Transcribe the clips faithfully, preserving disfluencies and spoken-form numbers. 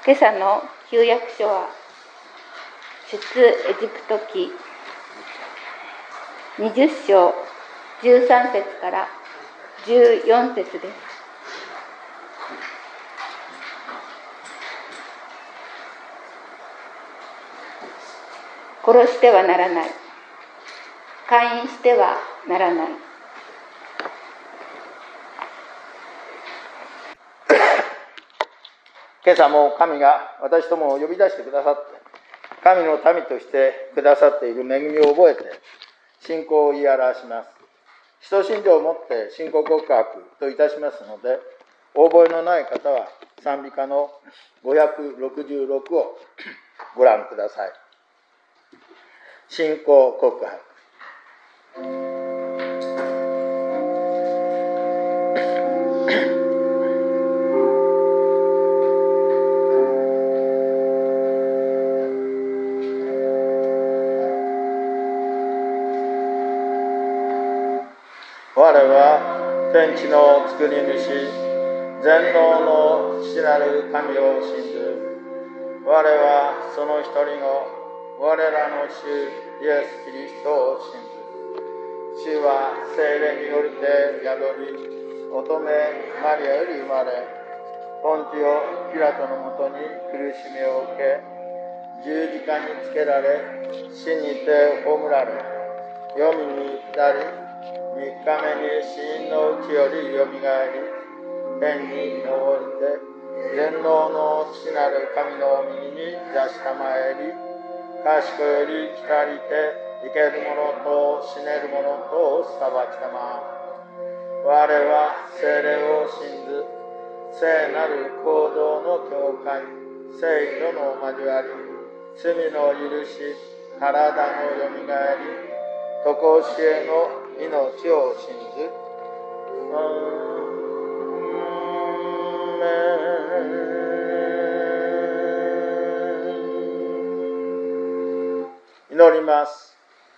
今朝の旧約書は出エジプト記にじゅっ章じゅうさん節からじゅうよん節です。殺してはならない、姦淫してはならない。 今朝も神が私どもを呼び出してくださって、神の民としてくださっている恵みを覚えて信仰を言い表します。使徒信条をもって信仰告白といたしますので、お覚えのない方は賛美歌のごひゃくろくじゅうろくをご覧ください。信仰告白。我は天地の作り主、全能の父なる神を信ず。我はその一人の我らの主イエス・キリストを信ず。主は聖霊によりて宿り、乙女マリアより生まれ、ポンティオ・ピラトのもとに苦しみを受け、十字架につけられ、死にて葬られ、黄泉に下り、三日目に死因のうちよりよみがえり、天に昇りて、全能の父なる神の右に座したまえり、賢より来たりて、生ける者と死ねる者と裁きたま。我は聖霊を信ず、聖なる行動の教会、聖との交わり、罪の許し、体のよみがえり、とこしえの命を信ず。アーメン。祈ります。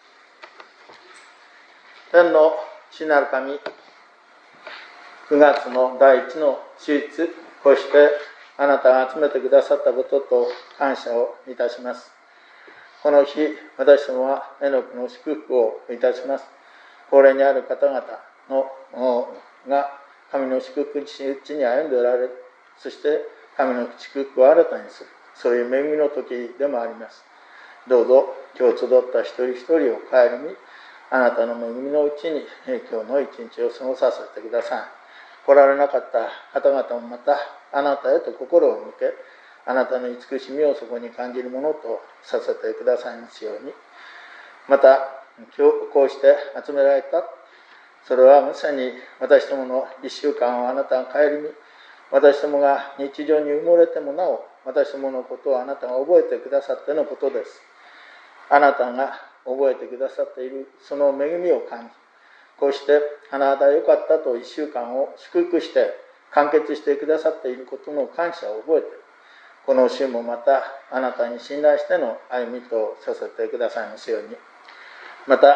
天の父なる神、くがつの第一の手術、こうしてあなたが集めてくださったことと感謝をいたします。この日、私どもはエノクの祝福をいたします。高齢にある方々のが神の祝福地に歩んでおられる。そして神の祝福を新たにする。そういう恵みの時でもあります。どうぞ今日集った一人一人を顧み、あなたの恵みのうちに今日の一日を過ごさせてください。来られなかった方々もまたあなたへと心を向け、あなたの慈しみをそこに感じるものとさせてくださいますように。また今日こうして集められた、それはまさに私どもの一週間をあなたが顧み、私どもが日常に埋もれてもなお私どものことをあなたが覚えてくださってのことです。あなたが覚えてくださっているその恵みを感じ、こうしてあなたよかったと一週間を祝福して完結してくださっていることの感謝を覚えて、この週もまたあなたに信頼しての歩みとさせてくださいますように。また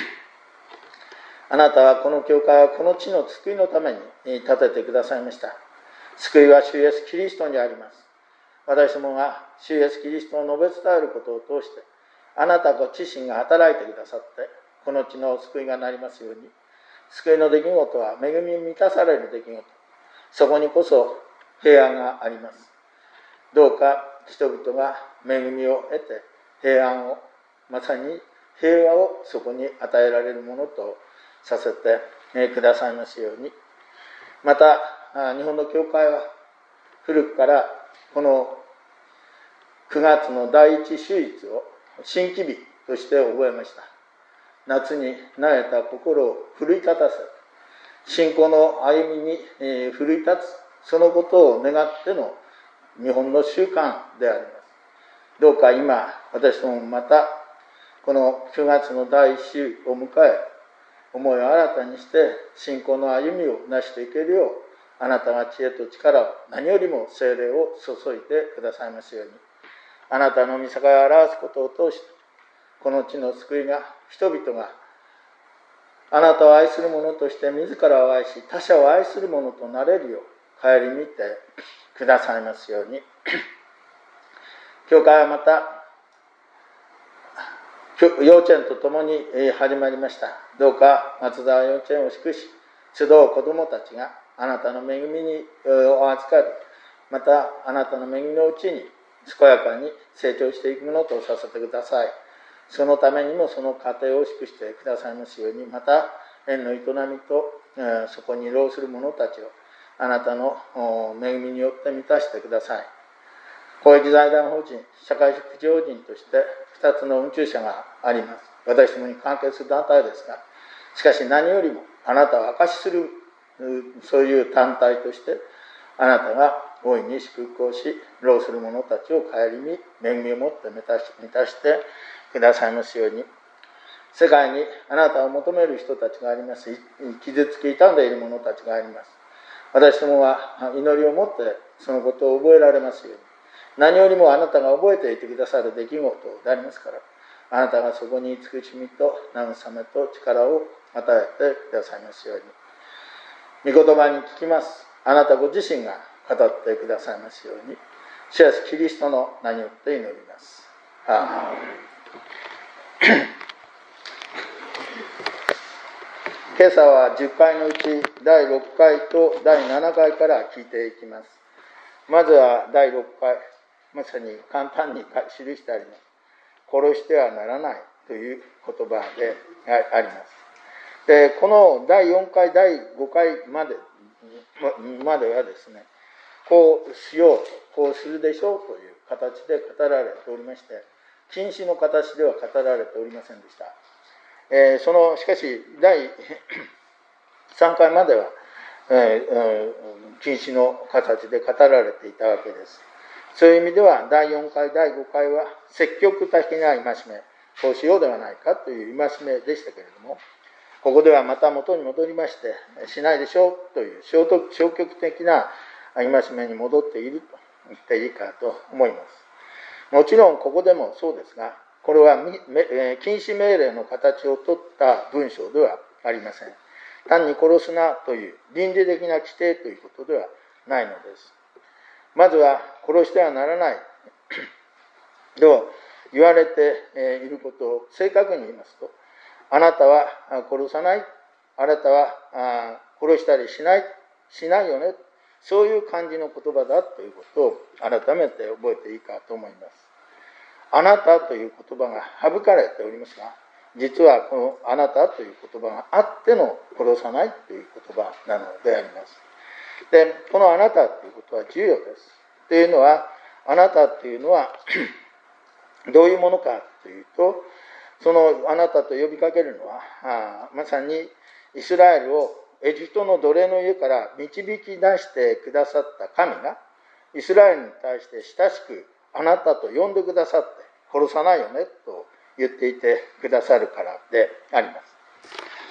あなたはこの教会はこの地の救いのために立ててくださいました。救いは主イエスキリストにあります。私どもが主イエスキリストを述べ伝えることを通して、あなたご自身が働いてくださって、この地の救いがなりますように。救いの出来事は恵みに満たされる出来事。そこにこそ平安があります。どうか人々が恵みを得て平安を、まさに平和をそこに与えられるものとさせてくださいますように。また日本の教会は古くからこのくがつの第一手術を新規日として覚えました。夏に慣れた心を奮い立たせ、信仰の歩みに奮い立つ、そのことを願っての日本の習慣であります。どうか今私どもまたこのくがつの第一週を迎え、思いを新たにして信仰の歩みを成していけるよう、あなたが知恵と力を、何よりも聖霊を注いでくださいますように。あなたの御栄を表すことを通して、この地の救いが、人々があなたを愛する者として自らを愛し、他者を愛する者となれるよう顧みてくださいますように。 教会はまた幼稚園とともに始まりました。どうか松沢幼稚園を祝し、集う子どもたちがあなたの恵みにお預かる、またあなたの恵みのうちに健やかに成長していくものとさせてください。そのためにもその過程を祝してくださいますように、また園の営みとそこに労する者たちをあなたの恵みによって満たしてください。公益財団法人、社会福祉法人としてふたつの運中者があります。私どもに関係する団体ですが、しかし何よりもあなたを証しするそういう団体としてあなたが大いに祝福をし、労する者たちを顧み恵みをもって満たし、満たしてくださいますように。世界にあなたを求める人たちがあります。傷つき傷んでいる者たちがあります。私どもは祈りをもってそのことを覚えられますように。何よりもあなたが覚えていてくださる出来事でありますから、あなたがそこに慈しみと慰めと力を与えてくださいますように。御言葉に聞きます。あなたご自身が語ってくださいますように。主イエスキリストの名によって祈ります。アーメン。今朝はじゅっかいのうちだいろっかいとだいななかいから聞いていきます。まずはだいろっかい、まさに簡単に記してあります。殺してはならないという言葉であります。で、このだいよんかい、だいごかいまで、まではですね、こうしよう、こうするでしょうという形で語られておりまして、禁止の形では語られておりませんでした。えー、そのしかしだいさんかいまでは、えー、禁止の形で語られていたわけです。そういう意味ではだいよんかい、だいごかいは積極的な戒め、こうしようではないかという戒めでしたけれども、ここではまた元に戻りまして、しないでしょうという消極的な戒めに戻っていると言っていいかと思います。もちろんここでもそうですが、これは禁止命令の形をとった文章ではありません。単に殺すなという倫理的な規定ということではないのです。まずは殺してはならないと言われていることを正確に言いますと、あなたは殺さない、あなたは殺したりしない、しないよね、そういう感じの言葉だということを改めて覚えていいかと思います。あなたという言葉が省かれておりますが、実はこのあなたという言葉があっての殺さないという言葉なのであります。で、このあなたということは重要です。というのは、あなたというのはどういうものかというと、そのあなたと呼びかけるのは、あまさにイスラエルをエジプトの奴隷の家から導き出してくださった神が、イスラエルに対して親しくあなたと呼んでくださって、殺さないよねと言っていてくださるからであります。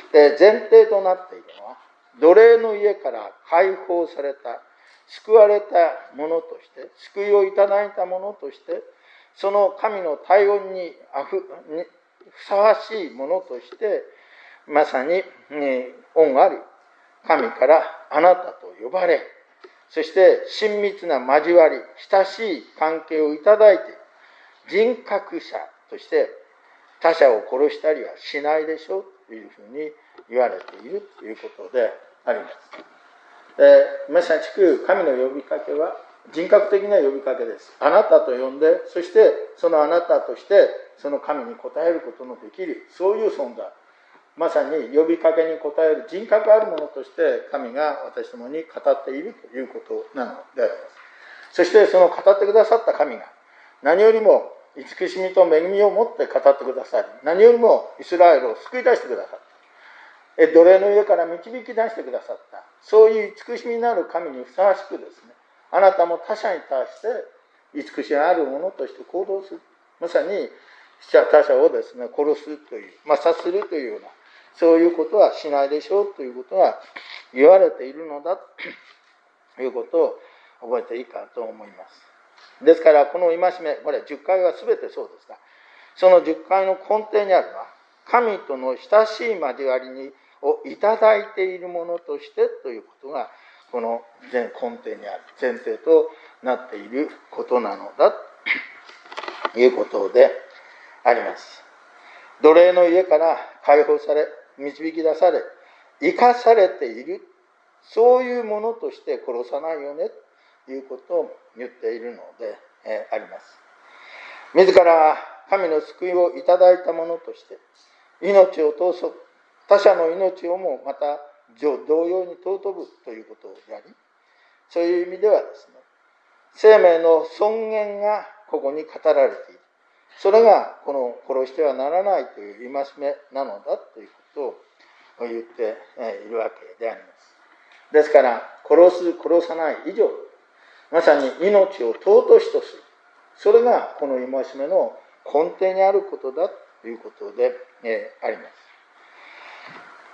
で、前提となっているのは、奴隷の家から解放された、救われたものとして、救いをいただいたものとして、その神の対応にあふにふさわしいものとして、まさに、ね、恩ある神からあなたと呼ばれ、そして親密な交わり、親しい関係をいただいて、人格者として他者を殺したりはしないでしょうというふうに言われているということであります。で、まさしく神の呼びかけは人格的な呼びかけです。あなたと呼んで、そしてそのあなたとしてその神に応えることのできる、そういう存在。まさに呼びかけに応える人格あるものとして神が私どもに語っているということなのであります。そしてその語ってくださった神が何よりも慈しみと恵みを持って語ってくださり、何よりもイスラエルを救い出してくださった。奴隷の家から導き出してくださった。そういう慈しみのある神にふさわしくですね、あなたも他者に対して慈しみあるものとして行動する。まさに他者をですね、殺すという、まあ、殺するというような、そういうことはしないでしょうということは言われているのだということを覚えていいかと思います。ですからこの戒め、これじゅっかいは全てそうですが、そのじゅっかいの根底にあるのは、神との親しい交わりにをいただいているものとしてということが、この根底にある前提となっていることなのだいうことであります。奴隷の家から解放され、導き出され、生かされている、そういうものとして殺さないよねということを言っているのであります。自ら神の救いをいただいたものとして命を通す、他者の命をもまた同様に尊ぶということをやり、そういう意味ではですね、生命の尊厳がここに語られている。それがこの殺してはならないという戒めなのだということを言っているわけであります。ですから殺す殺さない以上、まさに命を尊しとする、それがこの戒めの根底にあることだということであります。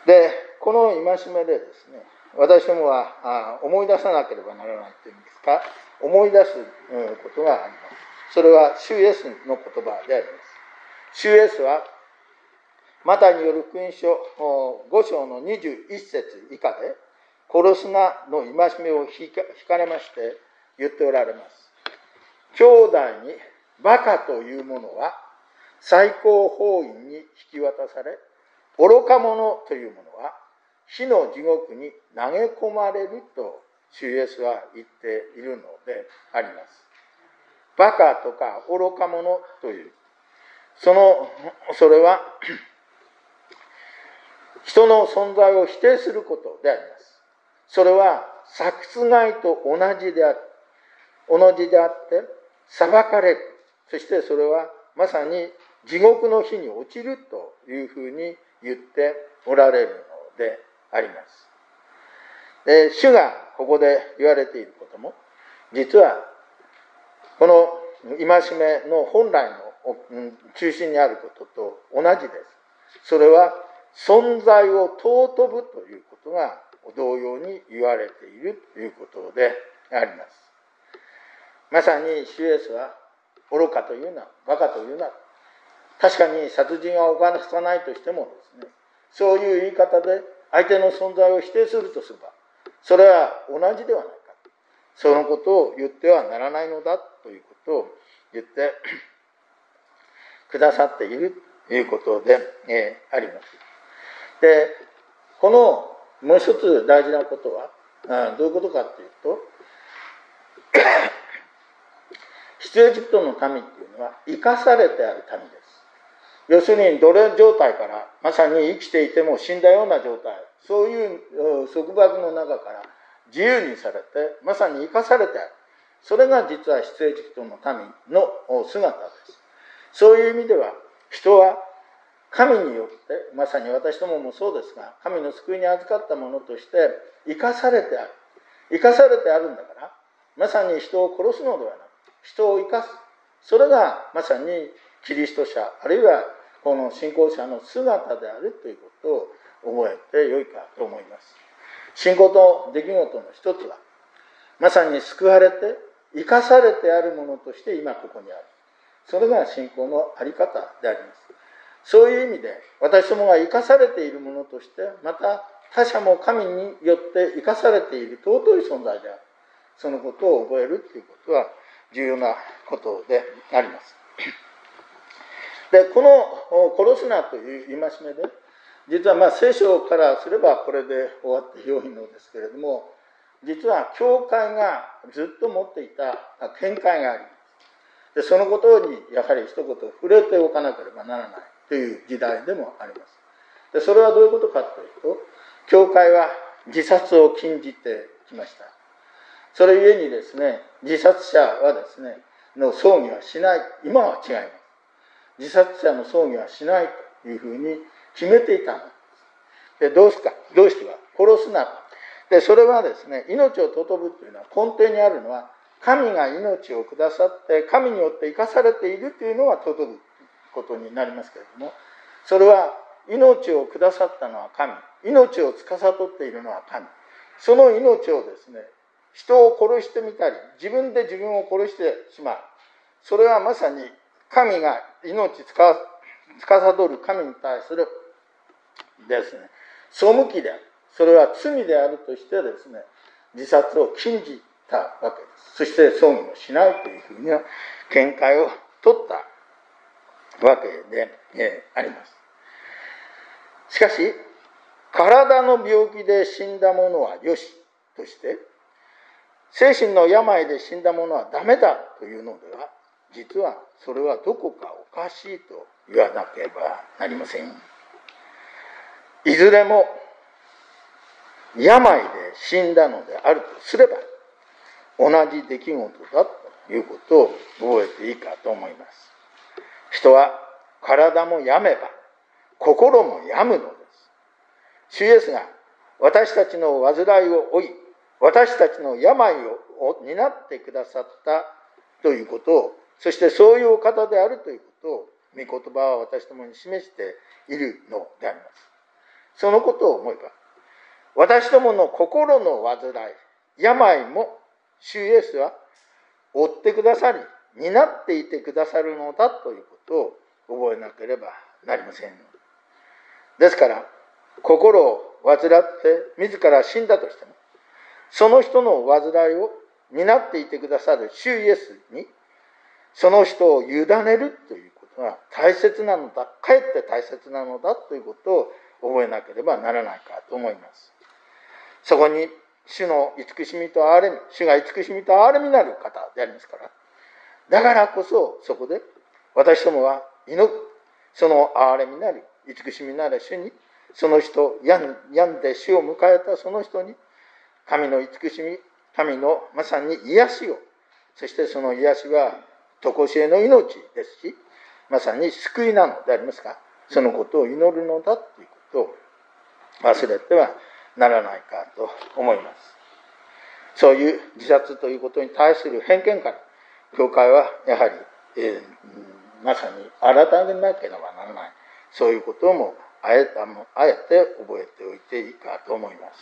で、この戒めでですね、私どもは思い出さなければならないというんですか、思い出すことがあります。それは主イエスの言葉であります。主イエスはマタイによる福音書ご章のにじゅういち節以下で、殺すなの戒めを引かれまして言っておられます。兄弟にバカというものは最高法院に引き渡され、愚か者というものは火の地獄に投げ込まれると主イエスは言っているのであります。バカとか愚か者という、そのそれは人の存在を否定することであります。それは殺害と同じである同じであって裁かれる、そしてそれはまさに地獄の火に落ちるというふうに言っておられるのであります。で、主がここで言われていることも、実はこの戒めの本来の中心にあることと同じです。それは存在を尊ぶということが同様に言われているということであります。まさに主イエスは愚かというな、バカというな、確かに殺人は犯さないとしてもですね、そういう言い方で相手の存在を否定するとすれば、それは同じではないか。そのことを言ってはならないのだということを言ってくださっているということで、えー、あります。で、このもう一つ大事なことはどういうことかというと、出エジプトの民っていうのは生かされてある民です。要するに奴隷状態からまさに生きていても死んだような状態、そういう束縛の中から自由にされてまさに生かされてある、それが実は出エジプトの民の姿です。そういう意味では人は神によって、まさに私どももそうですが、神の救いに預かったものとして生かされてある生かされてあるんだから、まさに人を殺すのではなく人を生かす、それがまさにキリスト者あるいはこの信仰者の姿であるということを覚えてよいかと思います。信仰と出来事の一つはまさに救われて生かされてあるものとして今ここにある、それが信仰の在り方であります。そういう意味で私どもが生かされているものとして、また他者も神によって生かされている尊い存在である、そのことを覚えるということは重要なことであります。で、この殺すなという戒めで、実はまあ聖書からすればこれで終わって良いのですけれども、実は教会がずっと持っていた見解があります。で、そのことにやはり一言触れておかなければならないという時代でもあります。で、それはどういうことかというと、教会は自殺を禁じてきました。それゆえにですね、自殺者はですねの葬儀はしない、今は違います。自殺者の葬儀はしないというふうに決めていたのです。で、どうしてか、どうしてか、殺すな。で、それはですね、命を尊ぶというのは根底にあるのは、神が命をくださって、神によって生かされているというのが尊ぶことになりますけれども、それは命をくださったのは神、命を司っているのは神。その命をですね、人を殺してみたり、自分で自分を殺してしまう。それはまさに神が命つか司る神に対するですね、背きである。それは罪であるとしてですね、自殺を禁じたわけです。そして葬儀もしないというふうな見解を取ったわけで、えー、あります。しかし、体の病気で死んだ者はよしとして、精神の病で死んだ者はダメだというのでは、実はそれはどこかおかしいと言わなければなりません。いずれも病で死んだのであるとすれば、同じ出来事だということを覚えていいかと思います。人は体も病めば心も病むのです。主イエスが私たちの患いを負い、私たちの病を担ってくださったということを、そしてそういうお方であるということを、御言葉は私どもに示しているのであります。そのことを思えば、私どもの心の患い、病も主イエスは負ってくださり、担っていてくださるのだということを覚えなければなりません。ですから、心を患って自ら死んだとしても、その人の患いを担っていてくださる主イエスに、その人を委ねるということが大切なのだ、かえって大切なのだということを覚えなければならないかと思います。そこに主の慈しみと憐れみ、主が慈しみと憐れみなる方でありますから、だからこそそこで私どもは祈る、その憐れみなる慈しみなる主に、その人、病んで死を迎えたその人に、神の慈しみ、神のまさに癒しを、そしてその癒しは常しえの命ですし、まさに救いなのでありますが、そのことを祈るのだということを忘れてはならないかと思います。そういう自殺ということに対する偏見から、教会はやはり、えー、まさに改めなければならない、そういうこともあえて、あえて覚えておいていいかと思います。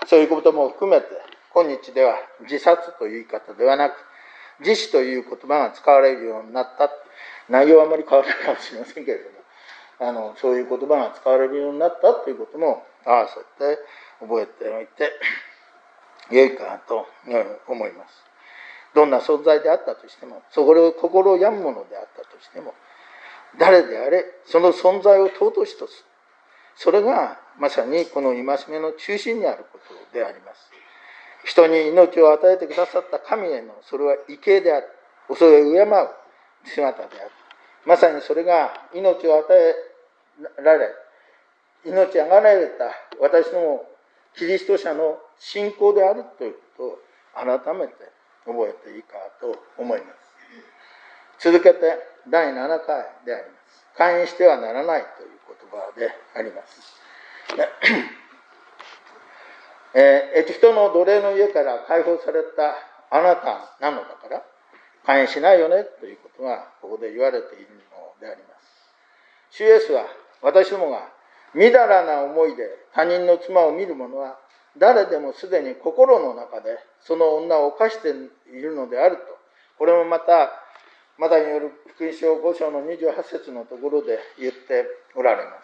そういうことも含めて、今日では自殺という言い方ではなく、自死という言葉が使われるようになった。内容はあまり変わらないかもしれませんけれども、あのそういう言葉が使われるようになったということも合わせて覚えておいて良いかと思います。どんな存在であったとしても、そこを心を病むものであったとしても、誰であれその存在を尊しとする、それがまさにこの戒めの中心にあることであります。人に命を与えてくださった神への、それは畏敬である、恐れを敬う姿である。まさにそれが命を与えられ、命あがられた私のキリスト者の信仰であるということを改めて覚えていいかと思います。続けてだいななかいであります。勧誘してはならないという言葉であります。えー、エジプトの奴隷の家から解放されたあなたなのだから勧誘しないよねということがここで言われているのであります。主イエスは私どもがみだらな思いで他人の妻を見る者は誰でもすでに心の中でその女を犯しているのであると、これもまたマタイによる福音書ご章のにじゅうはち節のところで言っておられます。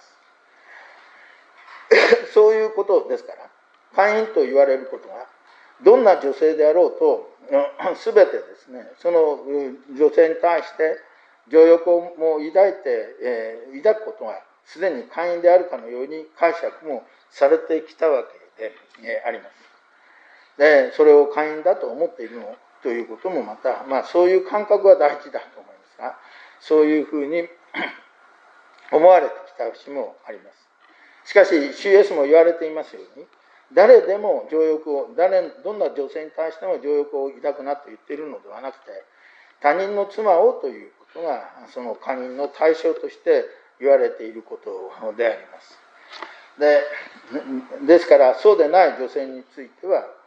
そういうことですから、姦淫と言われることがどんな女性であろうと全てですね、その女性に対して情欲をも抱いて、えー、抱くことがすでに姦淫であるかのように解釈もされてきたわけで、えー、あります。で、それを姦淫だと思っているのということもまた、まあ、そういう感覚は大事だと思いますが、そういうふうに思われてきた節もあります。しかし主イエスも言われていますように、誰でも情欲を、誰どんな女性に対しても情欲を抱くなと言っているのではなくて、他人の妻をということがその姦淫の対象として言われていることであります。で、ですからそうでない女性については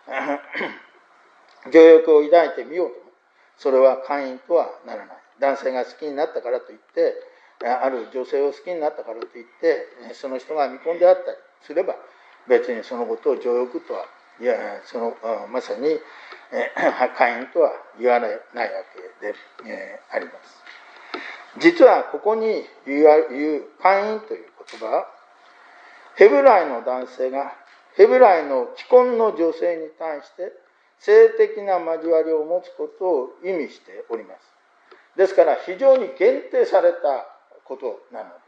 情欲を抱いてみようとも、それは姦淫とはならない。男性が好きになったからといって、ある女性を好きになったからといってその人が未婚であったりすれば、別にそのことを情欲とは、いやそのまさに姦淫とは言わないわけで、えー、あります。実はここに言う姦淫という言葉は、ヘブライの男性がヘブライの既婚の女性に対して性的な交わりを持つことを意味しております。 ですから非常に限定されたことなのです。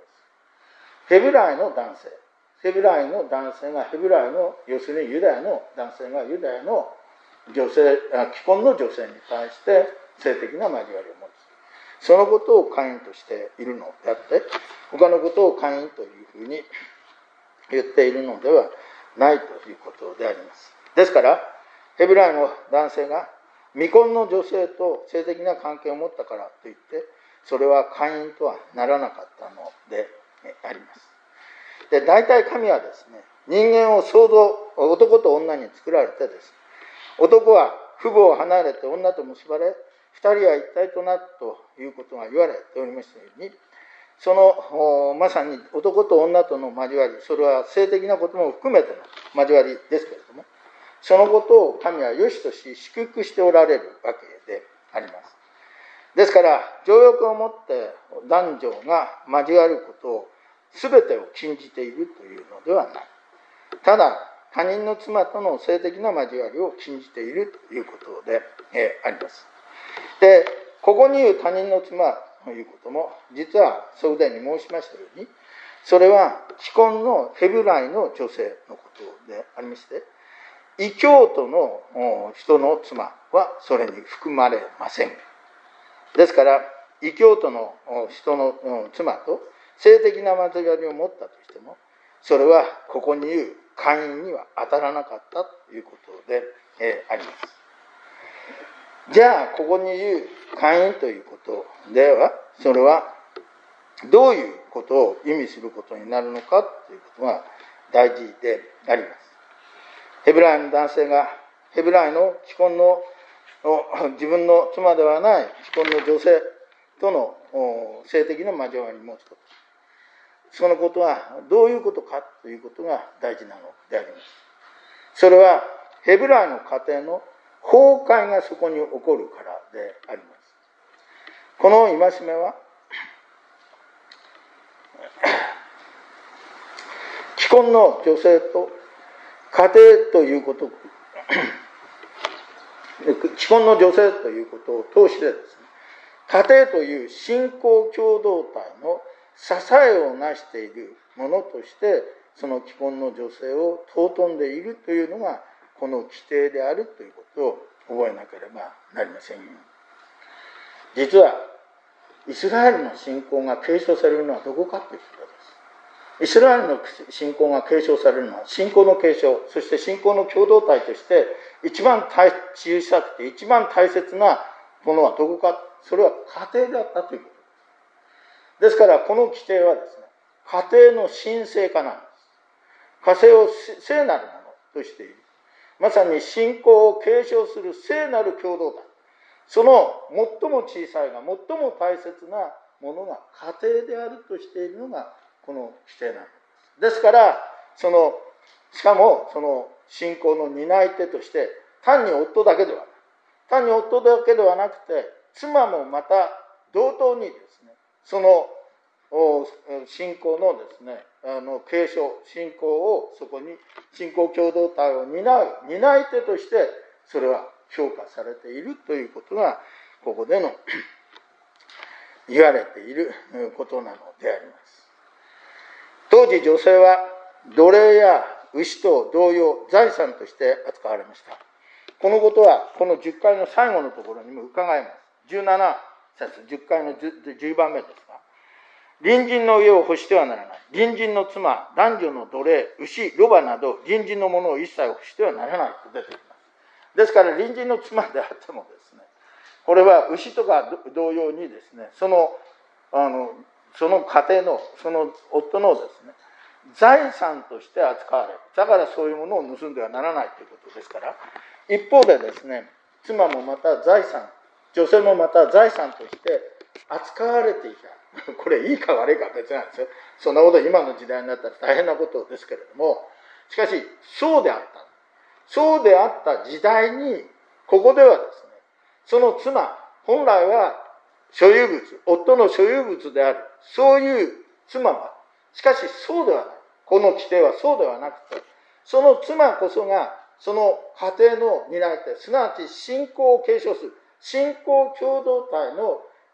ヘブライの男性、ヘブライの男性がヘブライの、要するにユダヤの男性がユダヤの女性、既婚の女性に対して性的な交わりを持つ。そのことを姦淫としているのであって、他のことを姦淫というふうに言っているのではないということであります。ですから、ヘブライの男性が未婚の女性と性的な関係を持ったからといって、それは姦淫とはならなかったのであります。で、大体神はですね、人間を創造、男と女に作られてですね、男は父母を離れて女と結ばれ、二人は一体となったということが言われておりましたように、そのまさに男と女との交わり、それは性的なことも含めての交わりですけれども、そのことを神は良しとし祝福しておられるわけであります。ですから情欲を持って男女が交わることを全てを禁じているというのではない。ただ他人の妻との性的な交わりを禁じているということで、えー、あります。で、ここに言う他人の妻ということも、実はそれでに申しましたように、それは既婚のヘブライの女性のことでありまして、異教徒の人の妻はそれに含まれません。ですから、異教徒の人の妻と性的な交わりを持ったとしても、それはここに言う姦淫には当たらなかったということで、えー、あります。じゃあ、ここに言う姦淫ということでは、それはどういうことを意味することになるのかということが大事であります。ヘブライの男性がヘブライの既婚の自分の妻ではない既婚の女性との性的な交わりを持つこと、そのことはどういうことかということが大事なのであります。それはヘブライの家庭の崩壊がそこに起こるからであります。この戒めは既婚の女性と家庭ということ既婚の女性ということを通してですね、家庭という信仰共同体の支えをなしているものとしてその既婚の女性を尊んでいるというのがこの規定であるということを覚えなければなりません。実はイスラエルの信仰が継承されるのはどこかということです。イスラエルの信仰が継承されるのは信仰の継承、そして信仰の共同体として一番小さくて一番大切なものはどこか、それは家庭だったということです。ですからこの規定はですね、家庭の神聖化なんです。家庭を聖なるものとしている。まさに信仰を継承する聖なる共同体、その最も小さいが最も大切なものが家庭であるとしているのがこの規定なんです。ですからそのしかもその信仰の担い手として単に夫だけではない単に夫だけではなくて妻もまた同等にですね、その信仰のですね、あの継承、信仰をそこに信仰共同体を担う担い手としてそれは評価されているということがここでの言われていることなのであります。当時女性は奴隷や牛と同様財産として扱われました。このことはこのじゅっかいの最後のところにも伺えます。じゅうなな節じゅっかいのじゅうばんめですが、隣人の家を欲してはならない。隣人の妻、男女の奴隷、牛、ロバなど隣人のものを一切欲してはならないと出てきます。ですから隣人の妻であってもですね、これは牛とか同様にですね、そのあのその家庭のその夫のですね財産として扱われる。だからそういうものを盗んではならないということですから、一方でですね、妻もまた財産、女性もまた財産として扱われていた。これいいか悪いか別なんですよ。そんなこと今の時代になったら大変なことですけれども、しかしそうであった。そうであった時代に、ここではですね、その妻、本来は所有物、夫の所有物である、そういう妻は、しかしそうではない。この規定はそうではなくて、その妻こそが、その家庭の担い手、すなわち信仰を継承する、信仰共同体の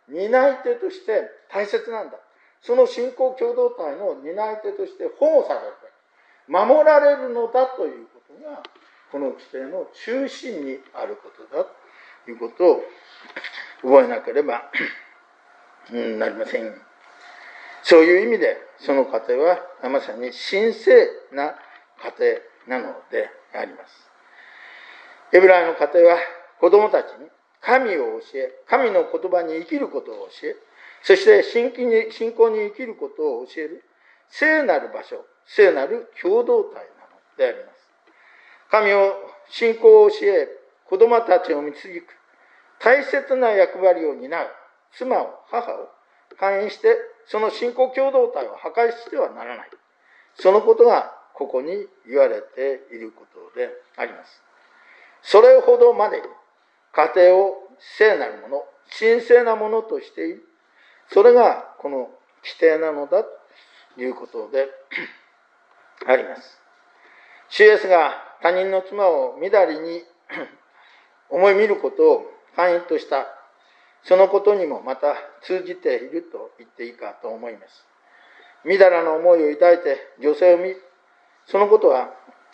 担い手として大切なんだ。その信仰共同体の担い手として保護される、守られるのだということが、この規定の中心にあることだということを覚えなければなりません。そういう意味で、その家庭はまさに神聖な家庭なのであります。ヘブライの家庭は子供たちに神を教え、神の言葉に生きることを教え、そして信仰に、信仰に生きることを教える聖なる場所、聖なる共同体なのであります。神を信仰を教え、子供たちを導く大切な役割を担う妻を、母を勧誘して、その信仰共同体を破壊してはならない。そのことがここに言われていることであります。それほどまでに家庭を聖なるもの、神聖なものとしている。それがこの規定なのだということであります。主イエスが他人の妻をみだりに思い見ることを勧誘とした、そのことにもまた通じていると言っていいかと思います。みだらな思いを抱いて女性を見る、そのことは、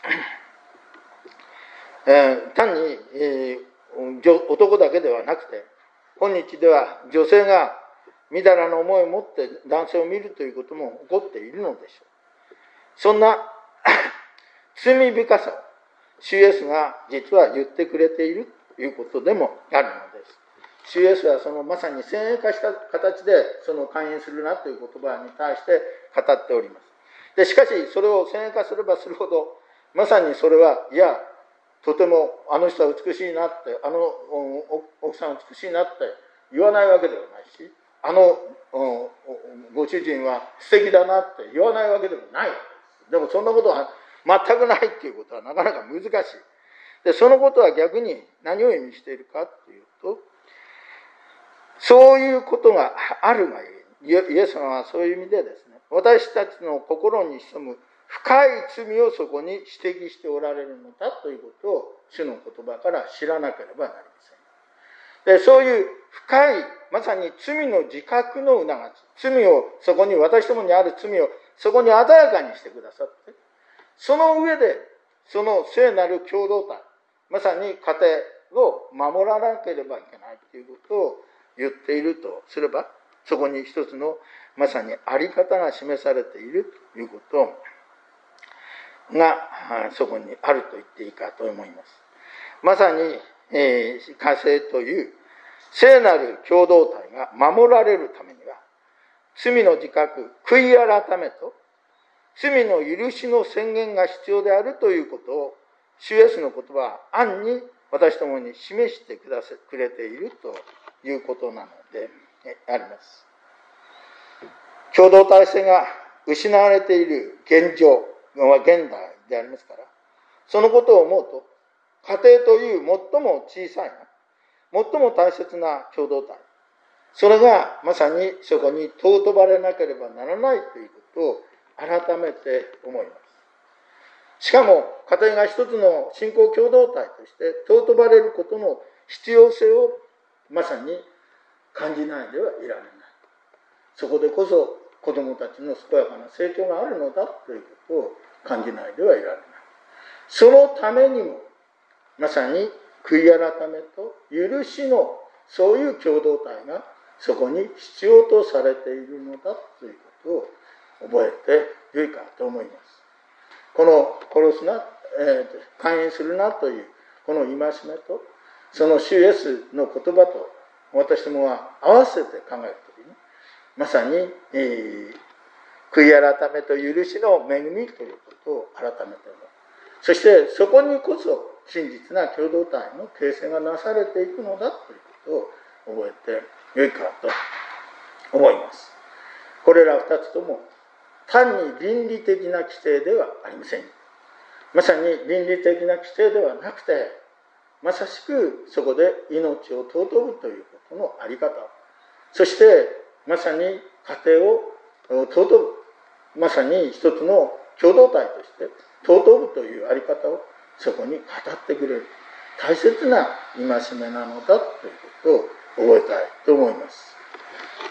えー、単に、えー、男だけではなくて、今日では女性がみだらな思いを持って男性を見るということも起こっているのでしょう。そんな罪深さを主イエスが実は言ってくれているということでもあるのです。主イエスはそのまさに先鋭化した形でその勧誘するなという言葉に対して語っております。でしかしそれを先鋭化すればするほど、まさにそれはいやとてもあの人は美しいなって、あの奥さんは美しいなって言わないわけではないし、あのご主人は素敵だなって言わないわけでもないわけです。でもそんなことは全くないっていうことはなかなか難しい。でそのことは逆に何を意味しているかというと、そういうことがあるがゆえに、イエス様はそういう意味でですね、私たちの心に潜む深い罪をそこに指摘しておられるのだということを主の言葉から知らなければなりません。でそういう深い、まさに罪の自覚の促し、罪をそこに、私どもにある罪をそこに鮮やかにしてくださって、その上でその聖なる共同体、まさに家庭を守らなければいけないということを言っているとすれば、そこに一つのまさにあり方が示されているということがそこにあると言っていいかと思います。まさに、えー、家政という聖なる共同体が守られるためには、罪の自覚、悔い改めと罪の許しの宣言が必要であるということを、主イエスの言葉は暗に私どもに示してくださくれているということなのであります。共同体性が失われている現状は現代でありますから、そのことを思うと、家庭という最も小さいな、最も大切な共同体、それがまさにそこに尊ばれなければならないということを改めて思います。しかも家庭が一つの信仰共同体として尊ばれることの必要性をまさに感じないではいられない。そこでこそ子どもたちの健やかな成長があるのだということを感じないではいられない。そのためにもまさに悔い改めと許しのそういう共同体がそこに必要とされているのだということを覚えてよいかと思います。この殺すな、えー、勧誘するなというこの戒めと、その主イエスの言葉と私どもは合わせて考えるときに、まさに、えー、悔い改めと許しの恵みということを改めて思う。そしてそこにこそ真実な共同体の形成がなされていくのだということを覚えてよいかと思います。これら二つとも単に倫理的な規定ではありません。まさに倫理的な規定ではなくて、まさしくそこで命を尊ぶということのあり方を、そしてまさに家庭を尊ぶ、まさに一つの共同体として尊ぶというあり方をそこに語ってくれる大切な戒めなのだということを覚えたいと思います。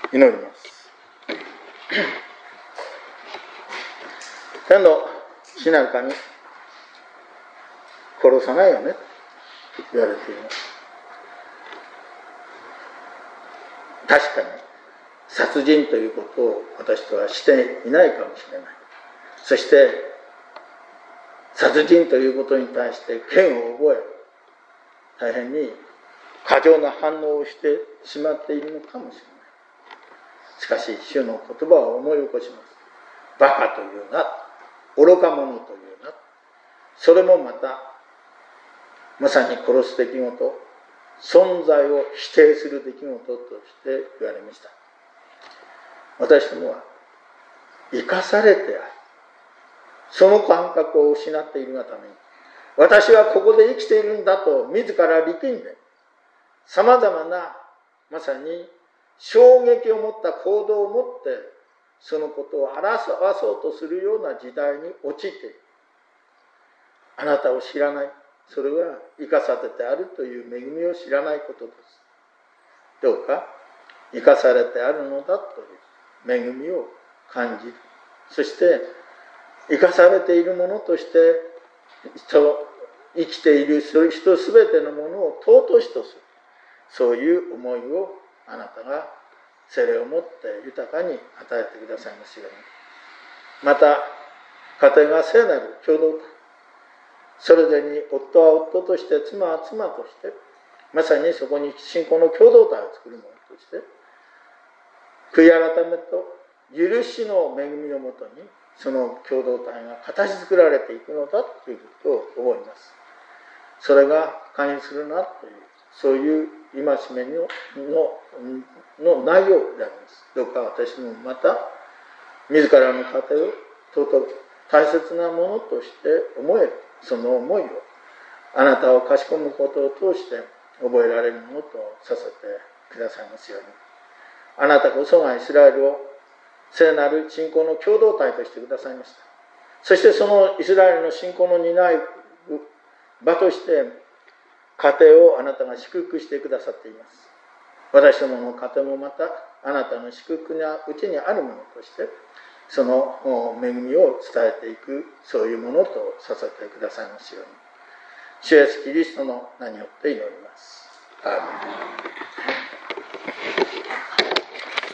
祈ります。天の父なる神、殺さないよねと言われています。確かに殺人ということを私とはしていないかもしれない。そして殺人ということに対して嫌悪を覚え、大変に過剰な反応をしてしまっているのかもしれない。しかし主の言葉を思い起こします。バカというな、愚か者というな。それもまたまさに殺す出来事、存在を否定する出来事として言われました。私どもは生かされてある、その感覚を失っているがために、私はここで生きているんだと自ら力んで、さまざまなまさに衝撃を持った行動を持ってそのことを表そうとするような時代に陥っている。あなたを知らない、それは生かされてあるという恵みを知らないことです。どうか生かされてあるのだという恵みを感じる。そして生かされているものとして生きている人すべてのものを尊しとする、そういう思いをあなたが聖霊をもって豊かに与えてくださいますように。また家庭が聖なる共同体、それぞれに夫は夫として、妻は妻として、まさにそこに信仰の共同体を作るものとして、悔い改めと許しの恵みのもとにその共同体が形作られていくのだということを思います。それが関与するなという、そういう戒めのの内容であります。どうか私もまた自らの家庭を尊く大切なものとして思える、その思いをあなたをかしこむことを通して覚えられるものとさせてくださいますように。あなたこそがイスラエルを聖なる信仰の共同体としてくださいました。そしてそのイスラエルの信仰の担い場として家庭をあなたが祝福してくださっています。私どもの家庭もまたあなたの祝福がうちにあるものとしてその恵みを伝えていく、そういうものとさせてくださいますように。主イエスキリストの名によって祈ります。アーメン。